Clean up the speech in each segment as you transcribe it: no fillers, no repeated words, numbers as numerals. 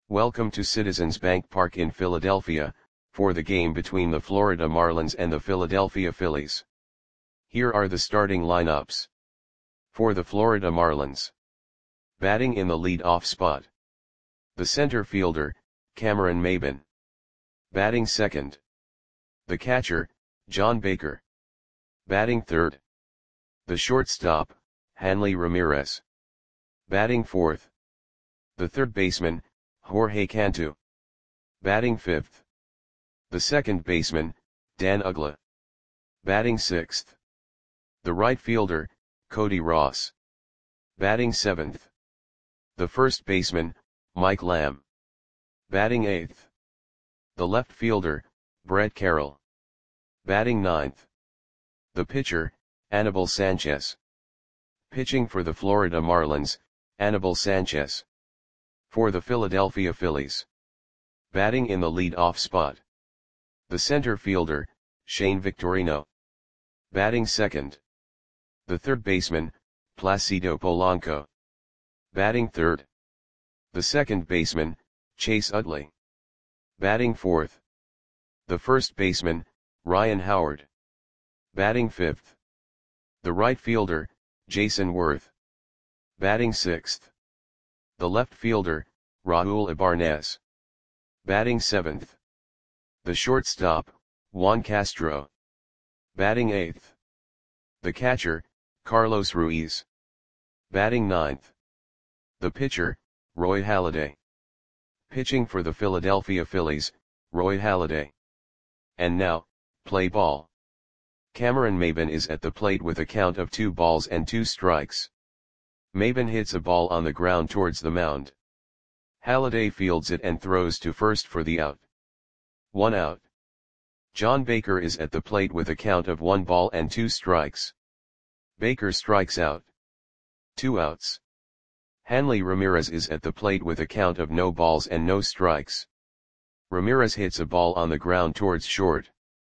Welcome to Citizens Bank Park in Philadelphia, for the game between the Florida Marlins and the Philadelphia Phillies. Here are the starting lineups. For the Florida Marlins. Batting in the lead-off spot. The center fielder, Cameron Maybin. Batting second. The catcher, John Baker. Batting third. The shortstop, Hanley Ramirez. Batting fourth. The third baseman, Jorge Cantu. Batting fifth. The second baseman, Dan Uggla. Batting sixth. The right fielder, Cody Ross. Batting seventh. The first baseman, Mike Lamb. Batting eighth. The left fielder, Brett Carroll. Batting ninth. The pitcher, Anibal Sanchez. Pitching for the Florida Marlins, Anibal Sanchez. For the Philadelphia Phillies. Batting in the lead-off spot. The center fielder, Shane Victorino. Batting second. The third baseman, Placido Polanco. Batting third. The second baseman, Chase Utley. Batting fourth. The first baseman, Ryan Howard. Batting fifth. The right fielder, Jason Worth. Batting sixth. The left fielder, Raul Ibanez. Batting seventh. The shortstop, Juan Castro. Batting eighth. The catcher, Carlos Ruiz. Batting ninth. The pitcher, Roy Halladay. Pitching for the Philadelphia Phillies, Roy Halladay. And now, play ball. Cameron Maybin is at the plate with a count of 2 balls and 2 strikes. Maybin hits a ball on the ground towards the mound. Halladay fields it and throws to first for the out. 1 out. John Baker is at the plate with a count of 1 ball and 2 strikes. Baker strikes out. 2 outs. Hanley Ramirez is at the plate with a count of no balls and no strikes. Ramirez hits a ball on the ground towards short.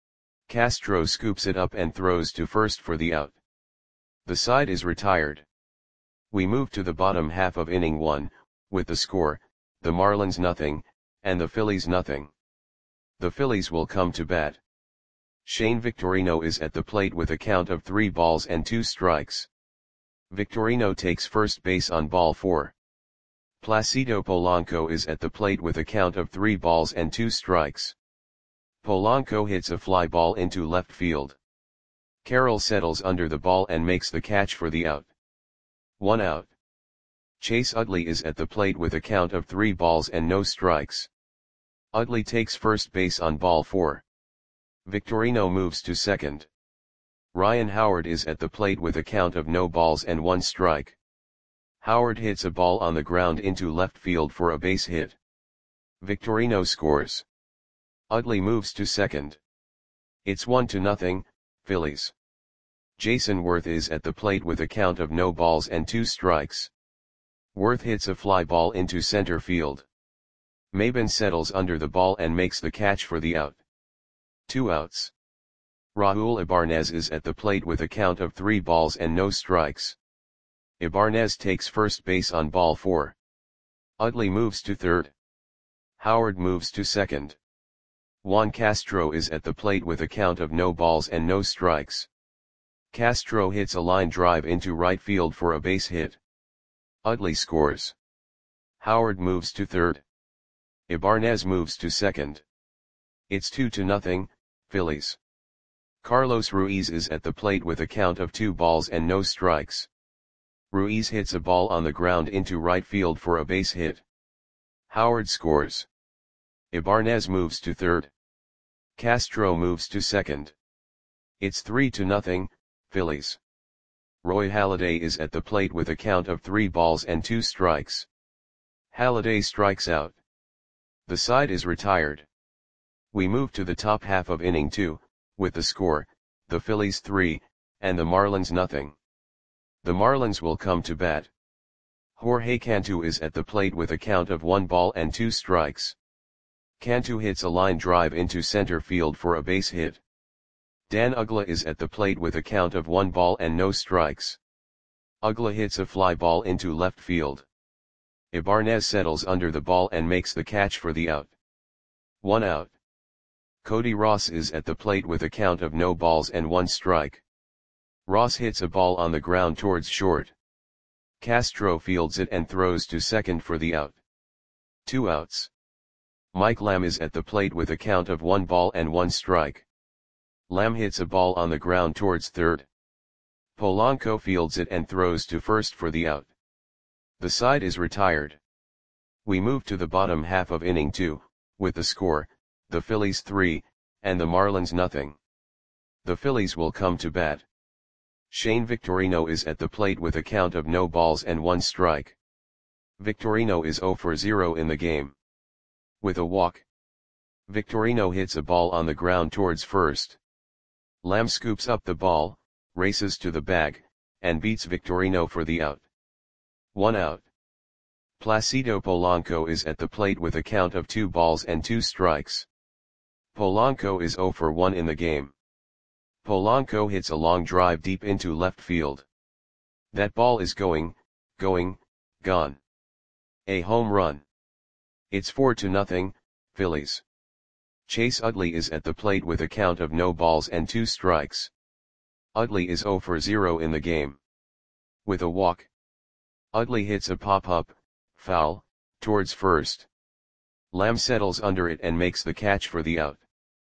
Castro scoops it up and throws to first for the out. The side is retired. We move to the bottom half of inning 1, with the score, the Marlins nothing, and the Phillies nothing. The Phillies will come to bat. Shane Victorino is at the plate with a count of 3 balls and 2 strikes. Victorino takes first base on ball 4. Placido Polanco is at the plate with a count of 3 balls and 2 strikes. Polanco hits a fly ball into left field. Carroll settles under the ball and makes the catch for the out. 1 out. Chase Utley is at the plate with a count of 3 balls and no strikes. Utley takes first base on ball 4. Victorino moves to second. Ryan Howard is at the plate with a count of no balls and 1 strike. Howard hits a ball on the ground into left field for a base hit. Victorino scores. Utley moves to second. It's 1-0, Phillies. Jason Worth is at the plate with a count of no balls and 2 strikes. Worth hits a fly ball into center field. Maybin settles under the ball and makes the catch for the out. 2 outs. Raul Ibanez is at the plate with a count of 3 balls and no strikes. Ibanez takes first base on ball 4. Utley moves to third. Howard moves to second. Juan Castro is at the plate with a count of no balls and no strikes. Castro hits a line drive into right field for a base hit. Utley scores. Howard moves to third. Ibanez moves to second. It's 2-0, Phillies. Carlos Ruiz is at the plate with a count of 2 balls and no strikes. Ruiz hits a ball on the ground into right field for a base hit. Howard scores. Ibanez moves to third. Castro moves to second. It's 3-0, Phillies. Roy Halladay is at the plate with a count of 3 balls and 2 strikes. Halladay strikes out. The side is retired. We move to the top half of inning 2, with the score, the Phillies 3, and the Marlins nothing. The Marlins will come to bat. Jorge Cantu is at the plate with a count of 1 ball and 2 strikes. Cantu hits a line drive into center field for a base hit. Dan Uggla is at the plate with a count of 1 ball and no strikes. Uggla hits a fly ball into left field. Ibanez settles under the ball and makes the catch for the out. 1 out. Cody Ross is at the plate with a count of no balls and 1 strike. Ross hits a ball on the ground towards short. Castro fields it and throws to second for the out. 2 outs. Mike Lamb is at the plate with a count of 1 ball and 1 strike. Lamb hits a ball on the ground towards third. Polanco fields it and throws to first for the out. The side is retired. We move to the bottom half of inning 2, with the score, the Phillies 3, and the Marlins nothing. The Phillies will come to bat. Shane Victorino is at the plate with a count of no balls and 1 strike. Victorino is 0 for 0 in the game. With a walk, Victorino hits a ball on the ground towards first. Lamb scoops up the ball, races to the bag, and beats Victorino for the out. 1 out. Placido Polanco is at the plate with a count of 2 balls and 2 strikes. Polanco is 0 for 1 in the game. Polanco hits a long drive deep into left field. That ball is gone. A home run. It's 4-0, Phillies. Chase Utley is at the plate with a count of no balls and 2 strikes. Utley is 0 for 0 in the game. With a walk, Utley hits a pop-up, foul, towards first. Lamb settles under it and makes the catch for the out.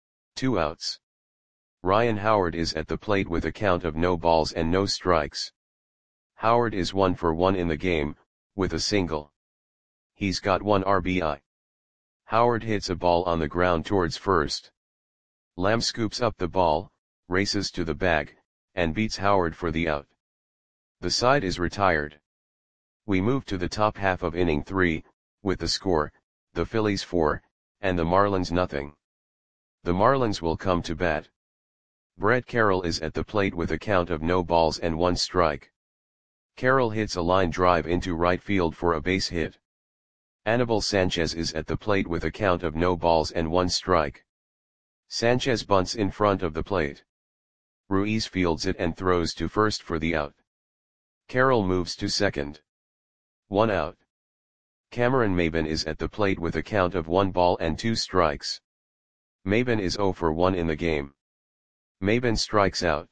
2 outs. Ryan Howard is at the plate with a count of no balls and no strikes. Howard is 1 for 1 in the game, with a single. He's got 1 RBI. Howard hits a ball on the ground towards first. Lamb scoops up the ball, races to the bag, and beats Howard for the out. The side is retired. We move to the top half of inning 3, with the score, the Phillies 4, and the Marlins nothing. The Marlins will come to bat. Brett Carroll is at the plate with a count of no balls and 1 strike. Carroll hits a line drive into right field for a base hit. Anibal Sanchez is at the plate with a count of no balls and 1 strike. Sanchez bunts in front of the plate. Ruiz fields it and throws to first for the out. Carroll moves to second. 1 out. Cameron Maybin is at the plate with a count of 1 ball and 2 strikes. Maybin is 0 for 1 in the game. Maybin strikes out.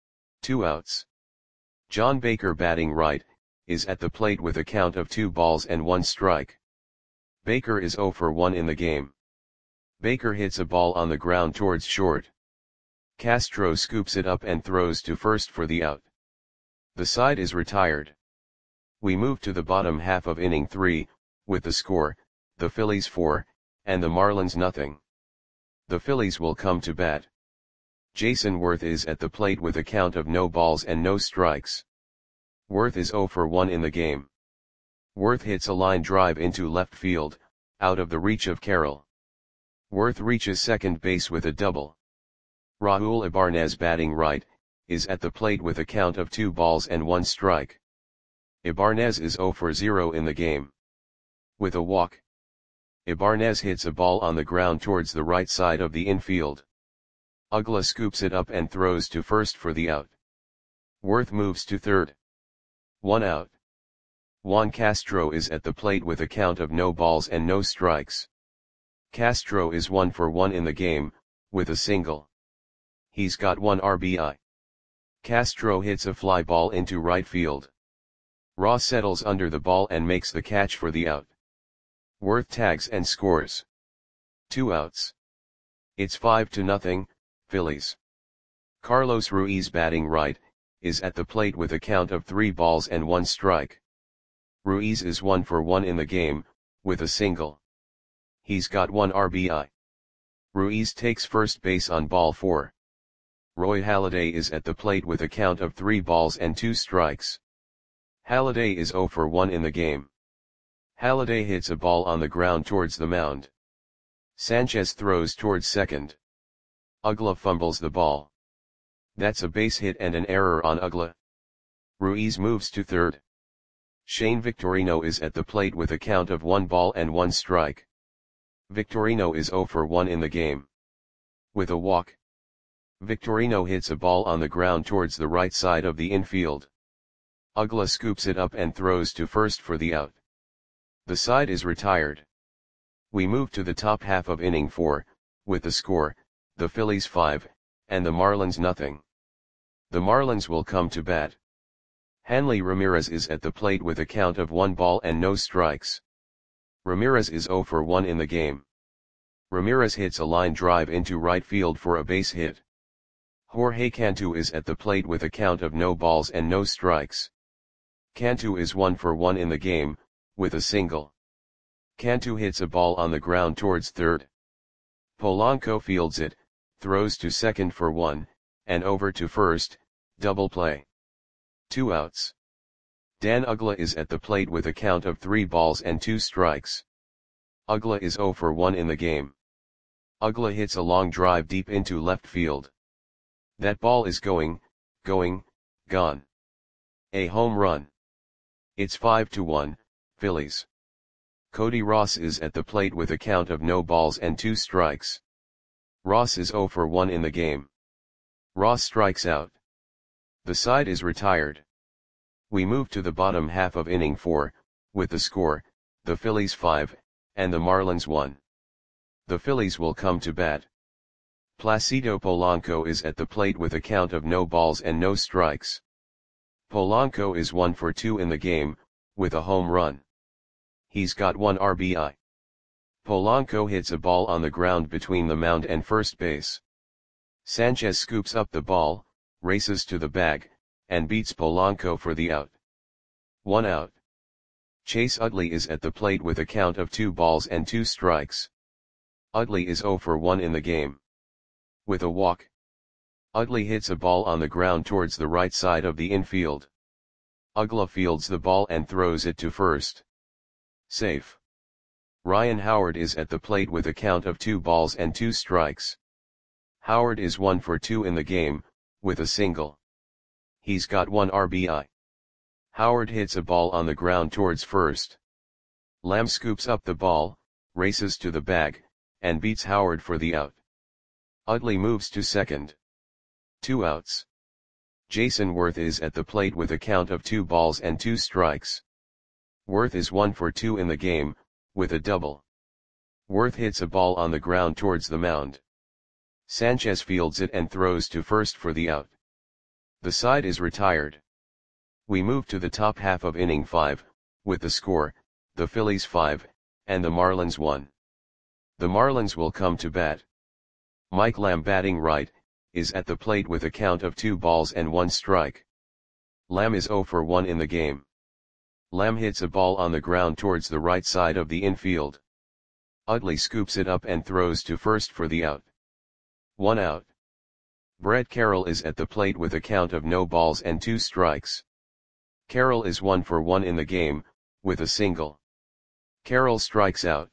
2 outs. John Baker batting right, is at the plate with a count of 2 balls and 1 strike. Baker is 0 for 1 in the game. Baker hits a ball on the ground towards short. Castro scoops it up and throws to first for the out. The side is retired. We move to the bottom half of inning 3, with the score, the Phillies 4, and the Marlins nothing. The Phillies will come to bat. Jason Worth is at the plate with a count of no balls and no strikes. Worth is 0 for 1 in the game. Worth hits a line drive into left field, out of the reach of Carroll. Worth reaches second base with a double. Raul Ibanez batting right, is at the plate with a count of 2 balls and 1 strike. Ibanez is 0 for 0 in the game. With a walk, Ibanez hits a ball on the ground towards the right side of the infield. Uggla scoops it up and throws to first for the out. Worth moves to third. 1 out. Juan Castro is at the plate with a count of no balls and no strikes. Castro is 1 for 1 in the game, with a single. He's got 1 RBI. Castro hits a fly ball into right field. Ross settles under the ball and makes the catch for the out. Worth tags and scores. 2 outs. It's 5-0, Phillies. Carlos Ruiz batting right, is at the plate with a count of 3 balls and 1 strike. Ruiz is 1 for 1 in the game, with a single. He's got 1 RBI. Ruiz takes first base on ball 4. Roy Halladay is at the plate with a count of 3 balls and 2 strikes. Halladay is 0 for 1 in the game. Halladay hits a ball on the ground towards the mound. Sanchez throws towards second. Uggla fumbles the ball. That's a base hit and an error on Uggla. Ruiz moves to third. Shane Victorino is at the plate with a count of 1 ball and 1 strike. Victorino is 0 for 1 in the game. With a walk, Victorino hits a ball on the ground towards the right side of the infield. Uggla scoops it up and throws to first for the out. The side is retired. We move to the top half of inning 4, with the score, the Phillies 5, and the Marlins nothing. The Marlins will come to bat. Hanley Ramirez is at the plate with a count of 1 ball and no strikes. Ramirez is 0 for 1 in the game. Ramirez hits a line drive into right field for a base hit. Jorge Cantu is at the plate with a count of no balls and no strikes. Cantu is 1 for 1 in the game, with a single. Cantu hits a ball on the ground towards third. Polanco fields it, throws to second for 1, and over to first, double play. 2 outs. Dan Uggla is at the plate with a count of 3 balls and 2 strikes. Uggla is 0 for 1 in the game. Uggla hits a long drive deep into left field. That ball is gone. A home run. It's 5-1, Phillies. Cody Ross is at the plate with a count of no balls and 2 strikes. Ross is 0 for 1 in the game. Ross strikes out. The side is retired. We move to the bottom half of inning 4, with the score, the Phillies 5, and the Marlins 1. The Phillies will come to bat. Placido Polanco is at the plate with a count of no balls and no strikes. Polanco is 1 for 2 in the game, with a home run. He's got 1 RBI. Polanco hits a ball on the ground between the mound and first base. Sanchez scoops up the ball, races to the bag, and beats Polanco for the out. 1 out. Chase Utley is at the plate with a count of 2 balls and 2 strikes. Utley is 0 for 1 in the game. With a walk. Utley hits a ball on the ground towards the right side of the infield. Uggla fields the ball and throws it to first. Safe. Ryan Howard is at the plate with a count of 2 balls and 2 strikes. Howard is 1 for 2 in the game, with a single. He's got 1 RBI. Howard hits a ball on the ground towards first. Lamb scoops up the ball, races to the bag, and beats Howard for the out. Utley moves to second. 2 outs. Jason Worth is at the plate with a count of 2 balls and 2 strikes. Worth is 1 for 2 in the game, with a double. Worth hits a ball on the ground towards the mound. Sanchez fields it and throws to first for the out. The side is retired. We move to the top half of inning 5, with the score, the Phillies 5, and the Marlins 1. The Marlins will come to bat. Mike Lamb batting right, is at the plate with a count of 2 balls and 1 strike. Lamb is 0 for 1 in the game. Lamb hits a ball on the ground towards the right side of the infield. Utley scoops it up and throws to first for the out. 1 out. Brett Carroll is at the plate with a count of no balls and 2 strikes. Carroll is 1 for 1 in the game, with a single. Carroll strikes out.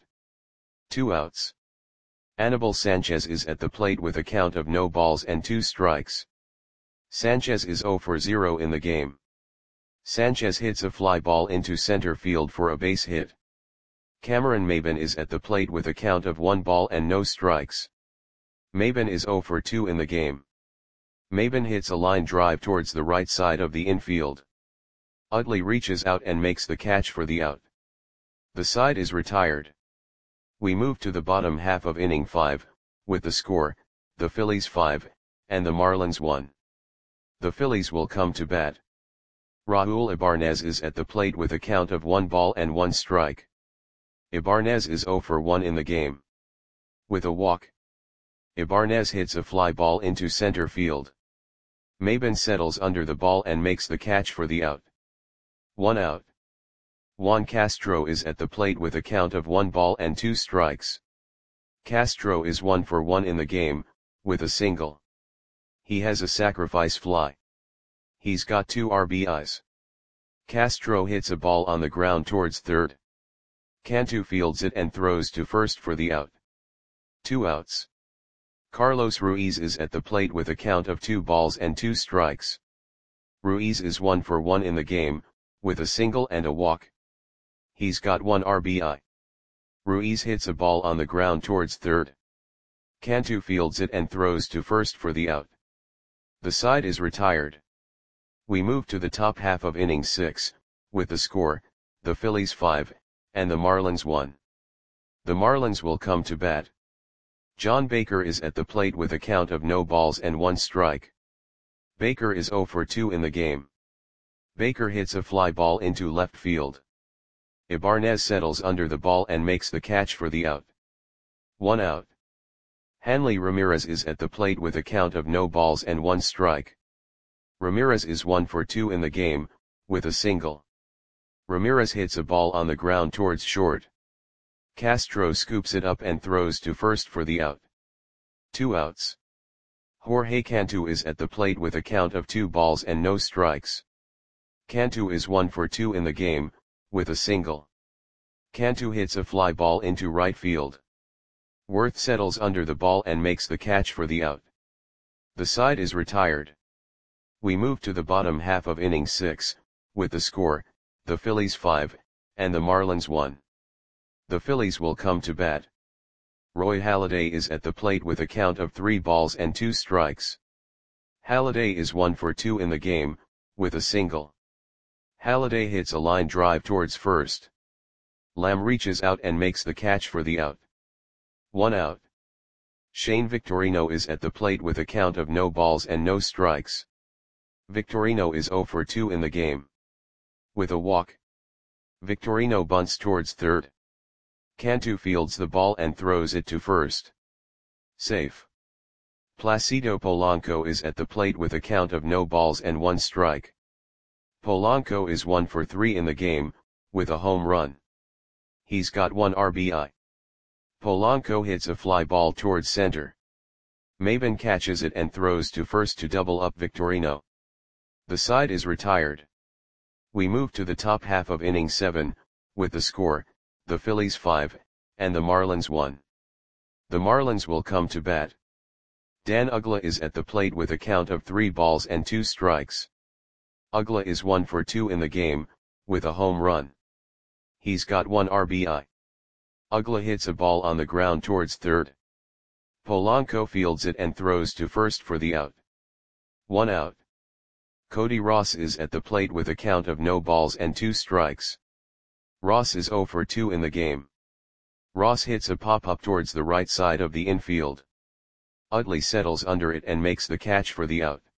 2 outs. Anibal Sanchez is at the plate with a count of no balls and 2 strikes. Sanchez is 0 for 0 in the game. Sanchez hits a fly ball into center field for a base hit. Cameron Maybin is at the plate with a count of 1 ball and no strikes. Maybin is 0 for 2 in the game. Maybin hits a line drive towards the right side of the infield. Utley reaches out and makes the catch for the out. The side is retired. We move to the bottom half of inning 5, with the score, the Phillies 5, and the Marlins 1. The Phillies will come to bat. Raul Ibanez is at the plate with a count of 1 ball and 1 strike. Ibanez is 0 for 1 in the game. With a walk. Ibanez hits a fly ball into center field. Maybin settles under the ball and makes the catch for the out. 1 out. Juan Castro is at the plate with a count of 1 ball and 2 strikes. Castro is 1 for 1 in the game, with a single. He has a sacrifice fly. He's got 2 RBIs. Castro hits a ball on the ground towards third. Cantu fields it and throws to first for the out. 2 outs. Carlos Ruiz is at the plate with a count of 2 balls and 2 strikes. Ruiz is 1 for 1 in the game, with a single and a walk. He's got 1 RBI. Ruiz hits a ball on the ground towards third. Cantu fields it and throws to first for the out. The side is retired. We move to the top half of inning 6, with the score, the Phillies 5, and the Marlins 1. The Marlins will come to bat. John Baker is at the plate with a count of no balls and 1 strike. Baker is 0 for 2 in the game. Baker hits a fly ball into left field. Ibanez settles under the ball and makes the catch for the out. 1 out. Hanley Ramirez is at the plate with a count of no balls and 1 strike. Ramirez is 1 for 2 in the game, with a single. Ramirez hits a ball on the ground towards short. Castro scoops it up and throws to first for the out. 2 outs. Jorge Cantu is at the plate with a count of 2 balls and no strikes. Cantu is 1 for 2 in the game, with a single. Cantu hits a fly ball into right field. Worth settles under the ball and makes the catch for the out. The side is retired. We move to the bottom half of inning 6, with the score, the Phillies 5, and the Marlins 1. The Phillies will come to bat. Roy Halladay is at the plate with a count of 3 balls and 2 strikes. Halladay is 1 for 2 in the game, with a single. Halladay hits a line drive towards first. Lamb reaches out and makes the catch for the out. 1 out. Shane Victorino is at the plate with a count of no balls and no strikes. Victorino is 0 for 2 in the game. With a walk. Victorino bunts towards third. Cantu fields the ball and throws it to first. Safe. Placido Polanco is at the plate with a count of no balls and 1 strike. Polanco is 1 for 3 in the game, with a home run. He's got 1 RBI. Polanco hits a fly ball towards center. Maben catches it and throws to first to double up Victorino. The side is retired. We move to the top half of inning 7, with the score, the Phillies 5, and the Marlins 1. The Marlins will come to bat. Dan Uggla is at the plate with a count of 3 balls and 2 strikes. Uggla is 1 for 2 in the game, with a home run. He's got 1 RBI. Uggla hits a ball on the ground towards third. Polanco fields it and throws to first for the out. 1 out. Cody Ross is at the plate with a count of no balls and 2 strikes. Ross is 0 for 2 in the game. Ross hits a pop-up towards the right side of the infield. Utley settles under it and makes the catch for the out.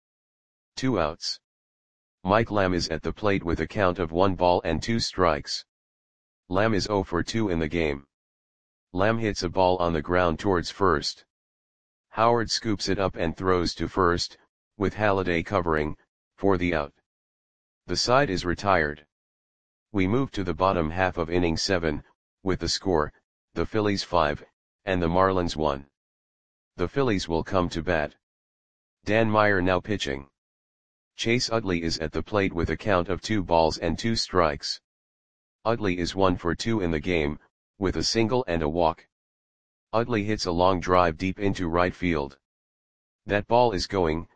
2 outs. Mike Lamb is at the plate with a count of 1 ball and 2 strikes. Lamb is 0 for 2 in the game. Lamb hits a ball on the ground towards first. Howard scoops it up and throws to first, with Halladay covering, for the out. The side is retired. We move to the bottom half of inning 7, with the score, the Phillies 5, and the Marlins 1. The Phillies will come to bat. Dan Meyer now pitching. Chase Utley is at the plate with a count of 2 balls and 2 strikes. Utley is 1 for 2 in the game, with a single and a walk. Utley hits a long drive deep into right field. That ball is gone.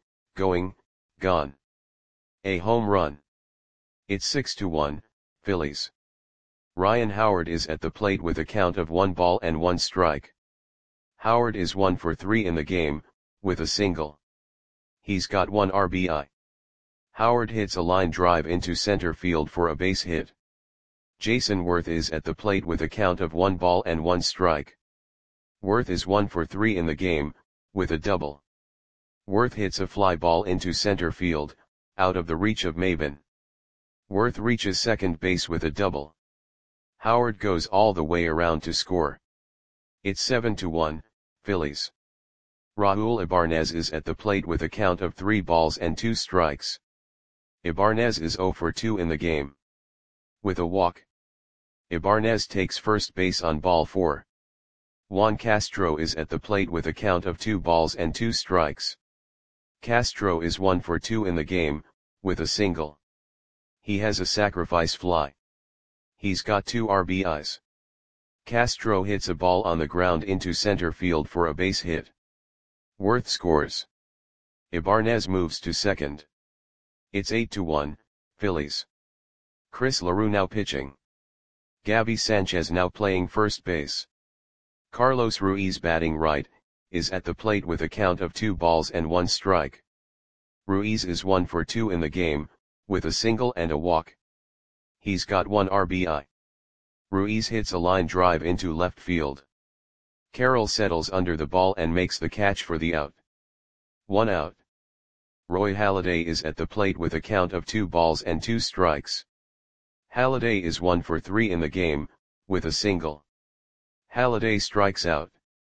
A home run. It's 6-1, Phillies. Ryan Howard is at the plate with a count of 1 ball and 1 strike. Howard is 1 for 3 in the game, with a single. He's got 1 RBI. Howard hits a line drive into center field for a base hit. Jason Worth is at the plate with a count of 1 ball and 1 strike. Worth is 1 for 3 in the game, with a double. Worth hits a fly ball into center field, out of the reach of Maben. Worth reaches second base with a double. Howard goes all the way around to score. It's 7-1, Phillies. Raul Ibanez is at the plate with a count of 3 balls and 2 strikes. Ibanez is 0 for 2 in the game. With a walk. Ibanez takes first base on ball 4. Juan Castro is at the plate with a count of 2 balls and 2 strikes. Castro is 1 for 2 in the game, with a single. He has a sacrifice fly. He's got 2 RBIs. Castro hits a ball on the ground into center field for a base hit. Worth scores. Ibanez moves to second. It's 8-1, Phillies. Chris LaRue now pitching. Gabby Sanchez now playing first base. Carlos Ruiz batting right, is at the plate with a count of 2 balls and 1 strike. Ruiz is 1 for 2 in the game, with a single and a walk. He's got 1 RBI. Ruiz hits a line drive into left field. Carroll settles under the ball and makes the catch for the out. 1 out. Roy Halladay is at the plate with a count of 2 balls and 2 strikes. Halladay is 1 for 3 in the game, with a single. Halladay strikes out.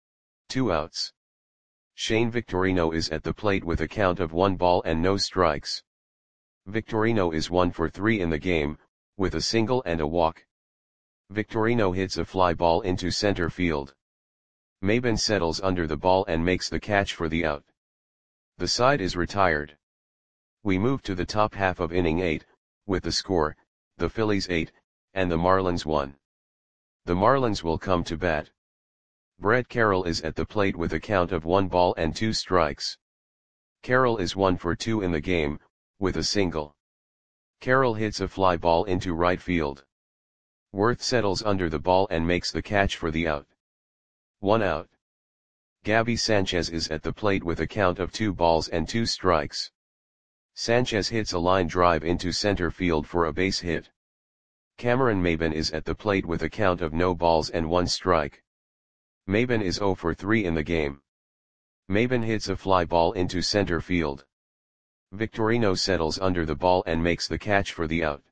2 outs. Shane Victorino is at the plate with a count of 1 ball and no strikes. Victorino is 1 for 3 in the game, with a single and a walk. Victorino hits a fly ball into center field. Maben settles under the ball and makes the catch for the out. The side is retired. We move to the top half of inning 8, with the score, the Phillies 8, and the Marlins 1. The Marlins will come to bat. Brett Carroll is at the plate with a count of 1 ball and 2 strikes. Carroll is 1 for 2 in the game, with a single. Carroll hits a fly ball into right field. Worth settles under the ball and makes the catch for the out. 1 out. Gabby Sanchez is at the plate with a count of 2 balls and 2 strikes. Sanchez hits a line drive into center field for a base hit. Cameron Maben is at the plate with a count of no balls and 1 strike. Maben is 0 for 3 in the game. Maben hits a fly ball into center field. Victorino settles under the ball and makes the catch for the out.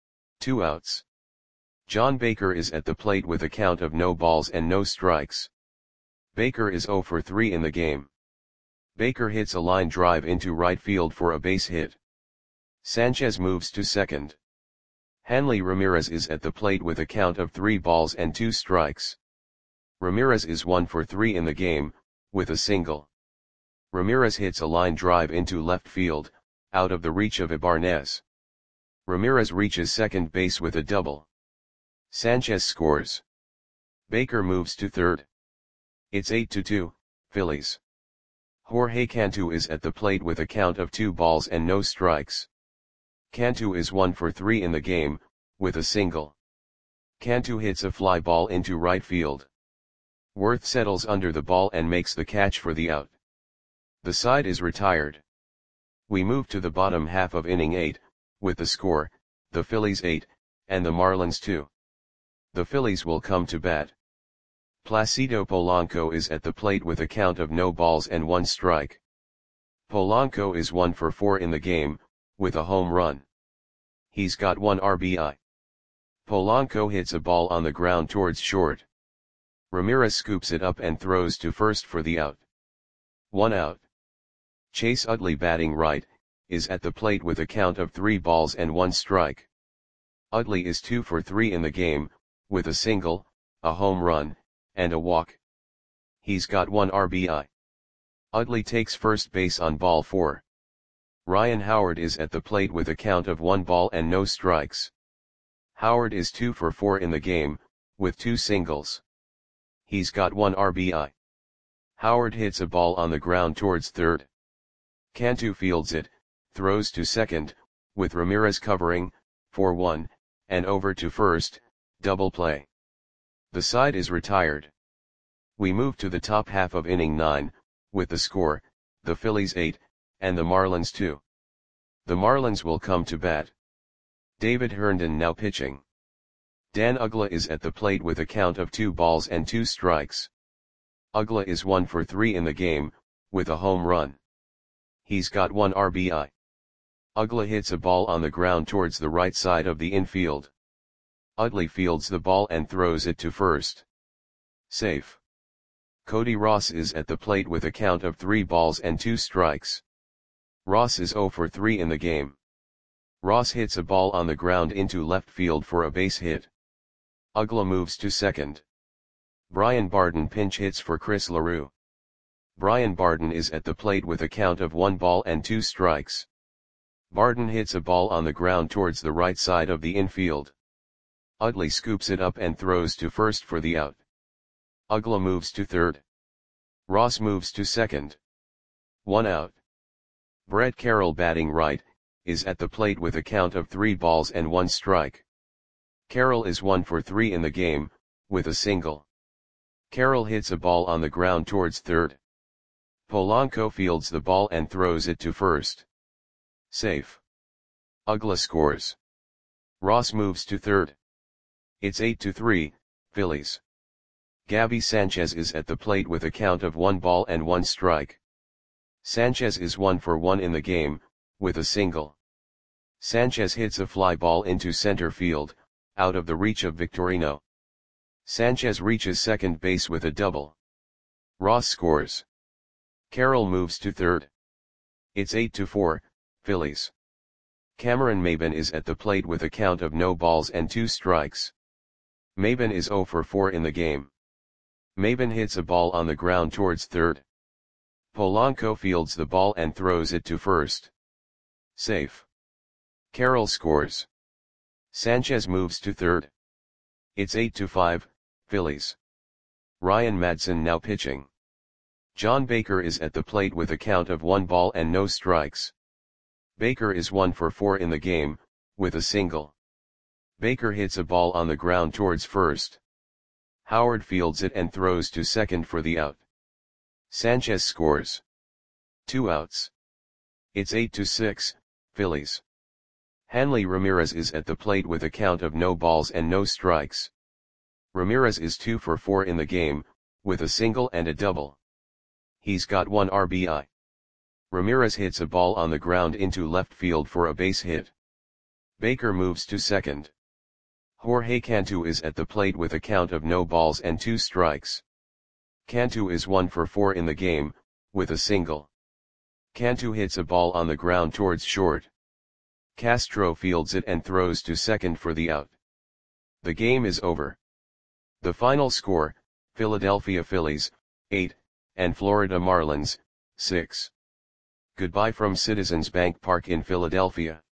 2 outs. John Baker is at the plate with a count of no balls and no strikes. Baker is 0 for 3 in the game. Baker hits a line drive into right field for a base hit. Sanchez moves to second. Hanley Ramirez is at the plate with a count of 3 balls and 2 strikes. Ramirez is 1 for 3 in the game, with a single. Ramirez hits a line drive into left field, out of the reach of Ibanez. Ramirez reaches second base with a double. Sanchez scores. Baker moves to third. It's 8-2, Phillies. Jorge Cantu is at the plate with a count of 2 balls and no strikes. Cantu is 1 for 3 in the game, with a single. Cantu hits a fly ball into right field. Worth settles under the ball and makes the catch for the out. The side is retired. We move to the bottom half of inning 8, with the score, the Phillies 8, and the Marlins 2. The Phillies will come to bat. Placido Polanco is at the plate with a count of no balls and 1 strike. Polanco is 1 for 4 in the game, with a home run. He's got 1 RBI. Polanco hits a ball on the ground towards short. Ramirez scoops it up and throws to first for the out. 1 out. Chase Utley, batting right, is at the plate with a count of 3 balls and 1 strike. Utley is 2 for 3 in the game, with a single, a home run, and a walk. He's got 1 RBI. Utley takes first base on ball 4. Ryan Howard is at the plate with a count of 1 ball and no strikes. Howard is 2 for 4 in the game, with 2 singles. He's got 1 RBI. Howard hits a ball on the ground towards third. Cantu fields it, throws to second, with Ramirez covering, for 1, and over to first, double play. The side is retired. We move to the top half of inning 9, with the score, the Phillies 8, and the Marlins 2. The Marlins will come to bat. David Herndon now pitching. Dan Uggla is at the plate with a count of 2 balls and 2 strikes. Uggla is 1 for 3 in the game, with a home run. He's got 1 RBI. Uggla hits a ball on the ground towards the right side of the infield. Utley fields the ball and throws it to first. Safe. Cody Ross is at the plate with a count of 3 balls and 2 strikes. Ross is 0 for 3 in the game. Ross hits a ball on the ground into left field for a base hit. Uggla moves to second. Brian Barden pinch hits for Chris LaRue. Brian Barden is at the plate with a count of 1 ball and 2 strikes. Barden hits a ball on the ground towards the right side of the infield. Utley scoops it up and throws to first for the out. Uggla moves to third. Ross moves to second. 1 out. Brett Carroll, batting right, is at the plate with a count of 3 balls and 1 strike. Carroll is 1 for 3 in the game, with a single. Carroll hits a ball on the ground towards third. Polanco fields the ball and throws it to first. Safe. Uggla scores. Ross moves to third. It's 8-3, Phillies. Gabby Sanchez is at the plate with a count of 1 ball and 1 strike. Sanchez is 1 for 1 in the game, with a single. Sanchez hits a fly ball into center field, out of the reach of Victorino. Sanchez reaches second base with a double. Ross scores. Carroll moves to third. It's 8-4, Phillies. Cameron Maybin is at the plate with a count of no balls and 2 strikes. Maybin is 0 for 4 in the game. Maybin hits a ball on the ground towards third. Polanco fields the ball and throws it to first. Safe. Carroll scores. Sanchez moves to third. It's 8-5, Phillies. Ryan Madson now pitching. John Baker is at the plate with a count of 1 ball and no strikes. Baker is 1 for 4 in the game, with a single. Baker hits a ball on the ground towards first. Howard fields it and throws to second for the out. Sanchez scores. 2 outs. It's 8-6, Phillies. Hanley Ramirez is at the plate with a count of no balls and no strikes. Ramirez is 2 for 4 in the game, with a single and a double. He's got 1 RBI. Ramirez hits a ball on the ground into left field for a base hit. Baker moves to second. Jorge Cantu is at the plate with a count of no balls and 2 strikes. Cantu is 1 for 4 in the game, with a single. Cantu hits a ball on the ground towards short. Castro fields it and throws to second for the out. The game is over. The final score, Philadelphia Phillies, 8, and Florida Marlins, 6. Goodbye from Citizens Bank Park in Philadelphia.